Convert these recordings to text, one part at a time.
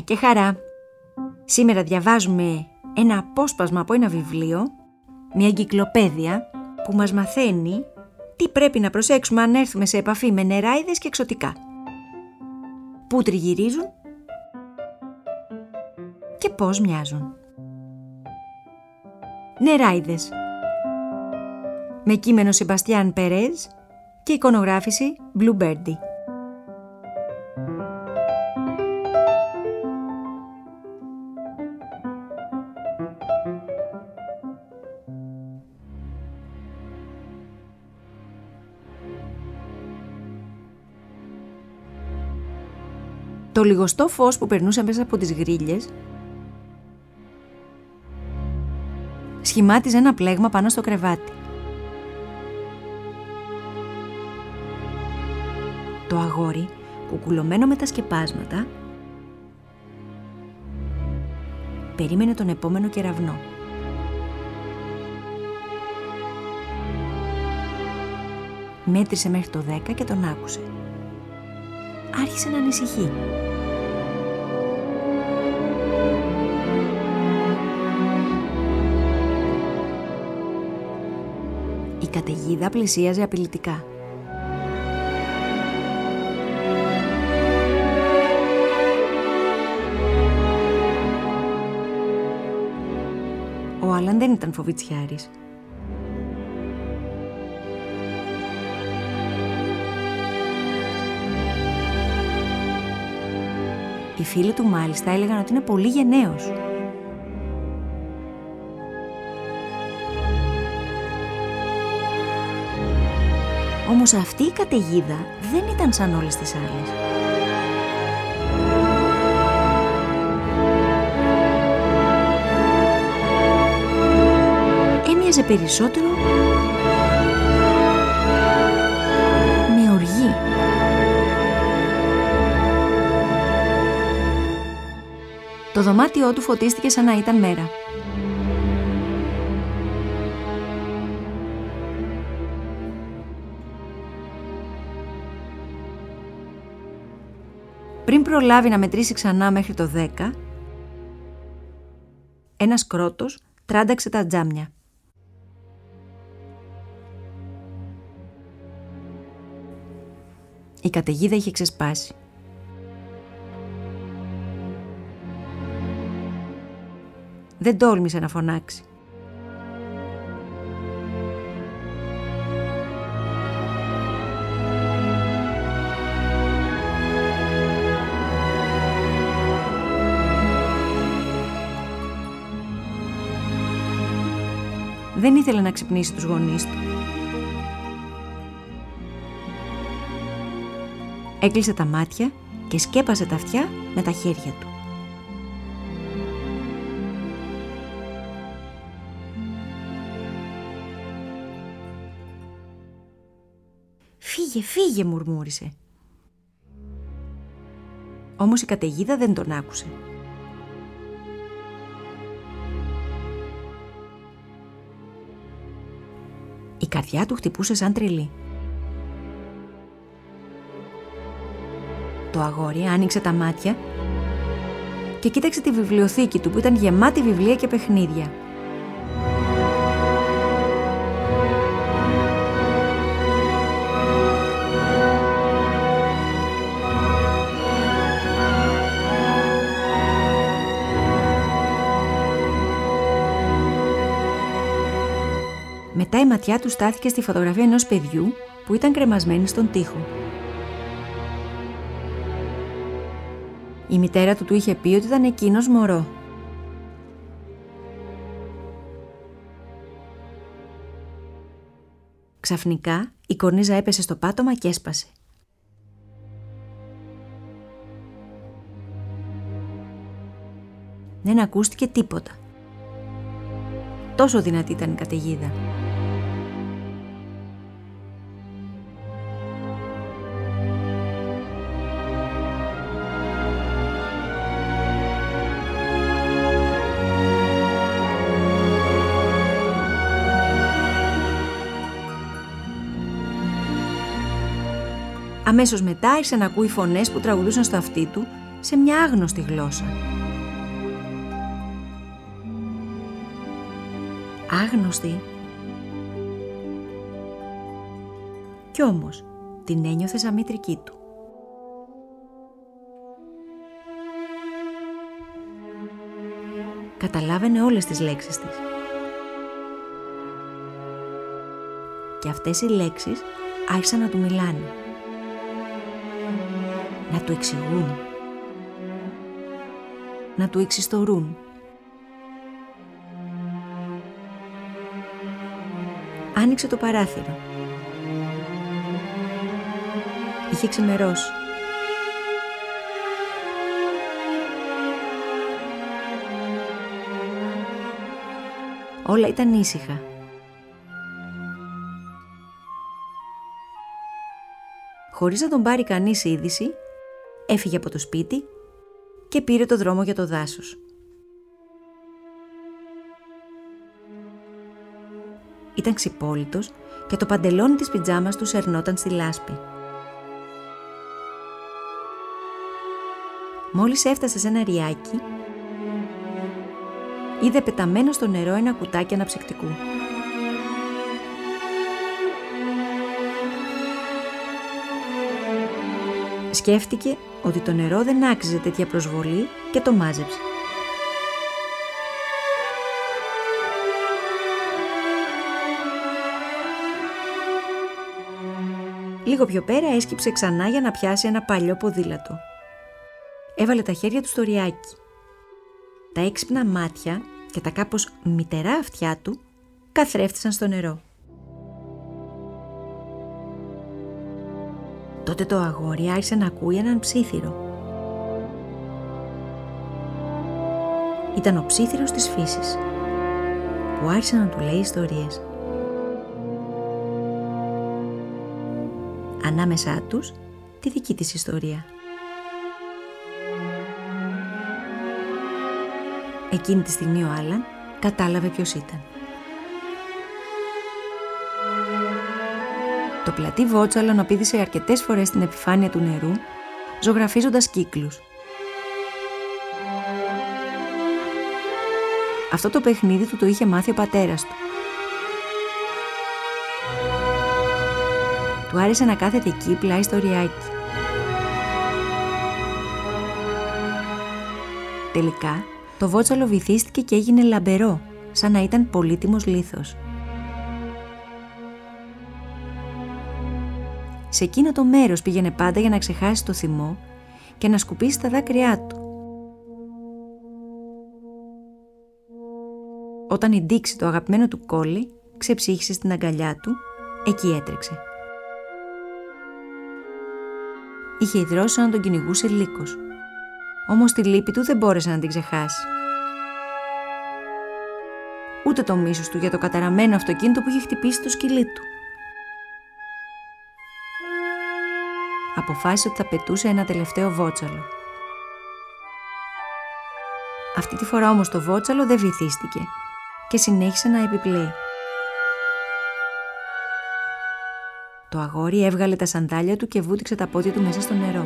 και χαρά. Σήμερα διαβάζουμε ένα απόσπασμα από ένα βιβλίο, μια εγκυκλοπαίδεια που μας μαθαίνει τι πρέπει να προσέξουμε αν έρθουμε σε επαφή με νεράιδες και εξωτικά. Πού τριγυρίζουν και πώς μοιάζουν. Νεράιδες. Με κείμενο Σεμπαστιάν Περέζ και εικονογράφηση Bluebirdie. Το λιγοστό φως που περνούσε μέσα από τις γρίλες σχημάτιζε ένα πλέγμα πάνω στο κρεβάτι. Το αγόρι, κουκουλωμένο με τα σκεπάσματα, περίμενε τον επόμενο κεραυνό. Μέτρησε μέχρι το 10 και τον άκουσε. Άρχισε να ανησυχεί. Η καταιγίδα πλησίαζε απειλητικά. Ο Άλαν δεν ήταν φοβητσιάρης. Οι φίλοι του μάλιστα έλεγαν ότι είναι πολύ γενναίος. Όμως αυτή η καταιγίδα δεν ήταν σαν όλες τις άλλες. Έμοιαζε περισσότερο με οργή. Το δωμάτιό του φωτίστηκε σαν να ήταν μέρα. Πριν προλάβει να μετρήσει ξανά μέχρι το 10, ένας κρότος τράνταξε τα τζάμια. Η καταιγίδα είχε ξεσπάσει. Δεν τόλμησε να φωνάξει. Δεν ήθελε να ξυπνήσει τους γονείς του. Έκλεισε τα μάτια και σκέπασε τα αυτιά με τα χέρια του. «Φύγε, φύγε», μουρμούρισε. Όμως η καταιγίδα δεν τον άκουσε. Η καρδιά του χτυπούσε σαν τρελή. Το αγόρι άνοιξε τα μάτια και κοίταξε τη βιβλιοθήκη του που ήταν γεμάτη βιβλία και παιχνίδια. Μετά η ματιά του στάθηκε στη φωτογραφία ενός παιδιού που ήταν κρεμασμένη στον τοίχο. Η μητέρα του είχε πει ότι ήταν εκείνος μωρό. Ξαφνικά η κορνίζα έπεσε στο πάτωμα και έσπασε. Δεν ακούστηκε τίποτα. Τόσο δυνατή ήταν η καταιγίδα. Αμέσως μετά άρχισε να ακούει φωνές που τραγουδούσαν στο αυτί του σε μια άγνωστη γλώσσα. Άγνωστη. Κι όμως την ένιωθε σαν μήτρική του. Καταλάβαινε όλες τις λέξεις της. Και αυτές οι λέξεις άρχισαν να του μιλάνε, να του εξηγούν, να του εξιστορούν. Άνοιξε το παράθυρο. Είχε ξημερώσει. Όλα ήταν ήσυχα. Χωρίς να τον πάρει κανείς είδηση, έφυγε από το σπίτι και πήρε το δρόμο για το δάσος. Ήταν ξυπόλυτος και το παντελόνι της πιτζάμας του σερνόταν στη λάσπη. Μόλις έφτασε σε ένα ριάκι, είδε πεταμένο στο νερό ένα κουτάκι αναψυκτικού. Σκέφτηκε ότι το νερό δεν άξιζε τέτοια προσβολή και το μάζεψε. Λίγο πιο πέρα έσκυψε ξανά για να πιάσει ένα παλιό ποδήλατο. Έβαλε τα χέρια του στο ριάκι. Τα έξυπνα μάτια και τα κάπως μυτερά αυτιά του καθρέφτησαν στο νερό. Τότε το αγόρι άρχισε να ακούει έναν ψίθυρο. Ήταν ο ψίθυρος της φύσης, που άρχισε να του λέει ιστορίες. Ανάμεσά τους τη δική της ιστορία. Εκείνη τη στιγμή ο Άλαν κατάλαβε ποιος ήταν. Το πλατή βότσαλο νοπήδησε αρκετές φορές στην επιφάνεια του νερού, ζωγραφίζοντας κύκλους. Αυτό το παιχνίδι του το είχε μάθει ο πατέρας του. Του άρεσε να κάθεται εκεί πλάι στο ριάκι. Τελικά, το βότσαλο βυθίστηκε και έγινε λαμπερό, σαν να ήταν πολύτιμος λίθος. Σε εκείνο το μέρος πήγαινε πάντα για να ξεχάσει το θυμό και να σκουπίσει τα δάκρυά του. Όταν η Ντίξη, το αγαπημένο του κόλλι, ξεψύχησε στην αγκαλιά του, εκεί έτρεξε. Είχε ιδρώσει να τον κυνηγούσε λύκος, όμως τη λύπη του δεν μπόρεσε να την ξεχάσει. Ούτε το μίσος του για το καταραμένο αυτοκίνητο που είχε χτυπήσει το σκυλί του. Αποφάσισε ότι θα πετούσε ένα τελευταίο βότσαλο. Αυτή τη φορά όμως το βότσαλο δεν βυθίστηκε και συνέχισε να επιπλέει. Το αγόρι έβγαλε τα σανδάλια του και βούτυξε τα πόδια του μέσα στο νερό.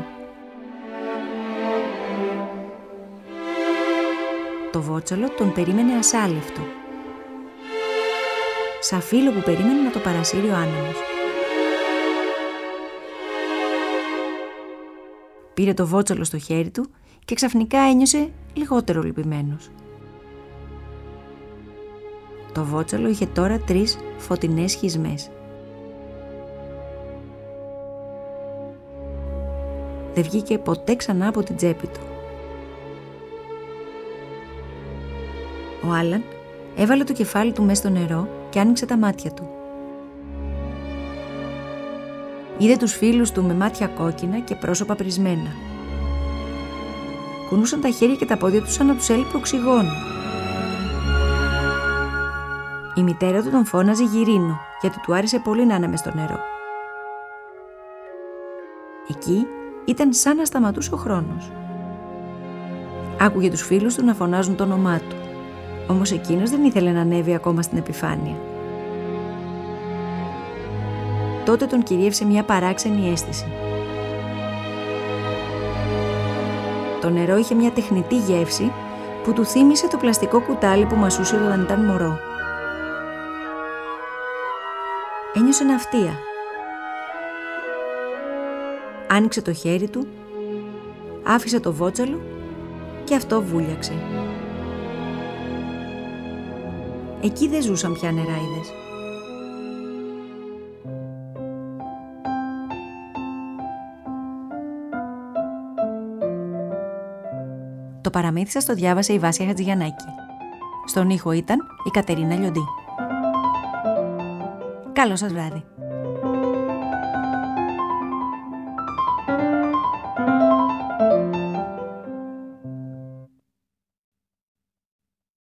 Το βότσαλο τον περίμενε ασάλευτο, σαν φίλο που περίμενε να το παρασύρει ο άνεμος. Πήρε το βότσαλο στο χέρι του και ξαφνικά ένιωσε λιγότερο λυπημένος. Το βότσαλο είχε τώρα 3 φωτεινές σχισμές. Δεν βγήκε ποτέ ξανά από την τσέπη του. Ο Άλαν έβαλε το κεφάλι του μέσα στο νερό και άνοιξε τα μάτια του. Είδε τους φίλους του με μάτια κόκκινα και πρόσωπα πρισμένα. Κουνούσαν τα χέρια και τα πόδια τους σαν να τους έλειπε οξυγόνο. Η μητέρα του τον φώναζε Γυρίνο, γιατί του άρεσε πολύ να είναι μες στο νερό. Εκεί ήταν σαν να σταματούσε ο χρόνος. Άκουγε τους φίλους του να φωνάζουν το όνομά του, όμως εκείνος δεν ήθελε να ανέβει ακόμα στην επιφάνεια. Τότε τον κυριεύσε μια παράξενη αίσθηση. Το νερό είχε μια τεχνητή γεύση που του θύμισε το πλαστικό κουτάλι που μασούσε όταν ήταν μωρό. Ένιωσε ναυτία. Άνοιξε το χέρι του, άφησε το βότσαλο και αυτό βούλιαξε. Εκεί δεν ζούσαν πια νεράιδες. Το παραμύθι σας το διάβασε η Βάσια Χατζηγιαννάκη. Στον ήχο ήταν η Κατερίνα Λιοντή. Καλό σας βράδυ.